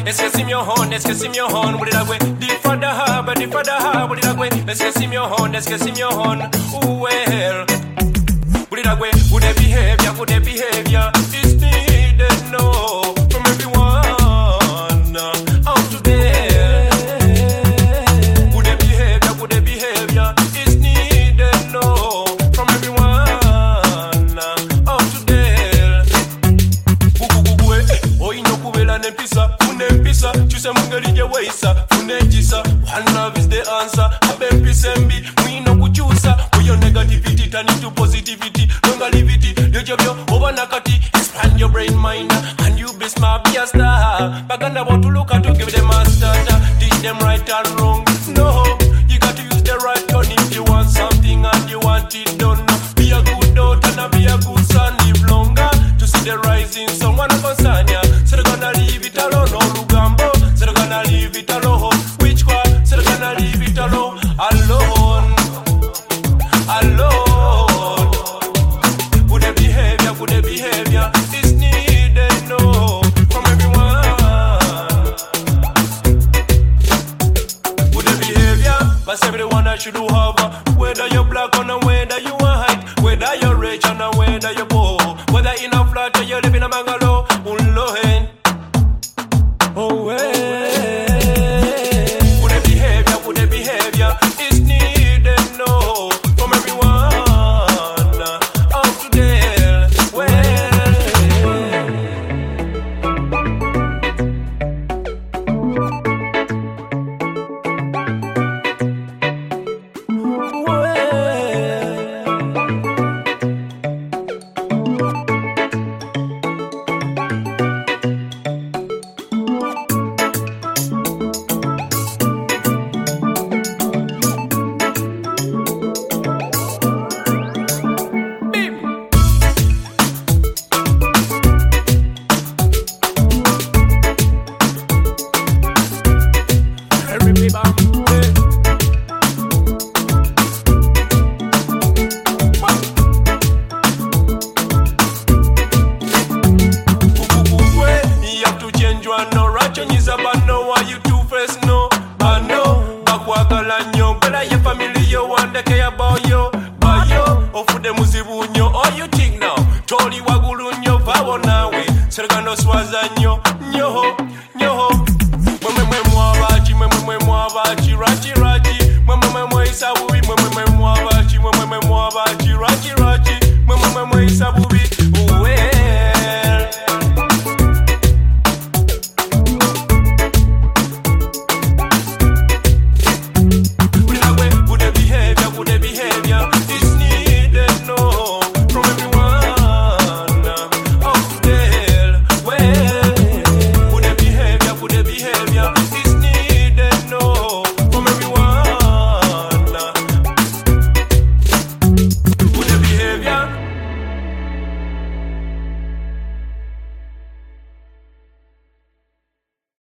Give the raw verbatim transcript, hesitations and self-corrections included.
Let's get him your horn, let's get him your horn. What did I way? Deep for the harbor, deep for the harbor. What did I way? Let's get him your horn, let's get him your horn. Ooh, well. What did I way? Would they behavior, would they behavior? It's needed, no, from everyone out there. Would they behavior, would they behavior? It's needed, no, from everyone out there. Oh, you know, Kubela Nepisa, Funepisa, Chusa Mungali Waisa, Funejisa, one love is the answer. Abepi Sembi, we know Kuchusa, where your negativity turn into positivity. Longevity, your job, your over Nakati, expand your brain mind, and you be smart, be a star. Baganda want to look at to give them a starter, teach them right and wrong. No, you got to use the right gun if you want something and you want it done. Be a good daughter and be a good son, live longer to see the rising sun. One concern ya, so they're gonna leave it alone. No Lugambo, so they're gonna leave it alone. Which one? So they're gonna leave it alone, alone, alone. Good behavior, good behavior is needed, no, from everyone. Good behavior, but everyone I should have. Whether you're black or whether you white, whether you're rich or whether you're poor, whether in a flat or you live in a mango.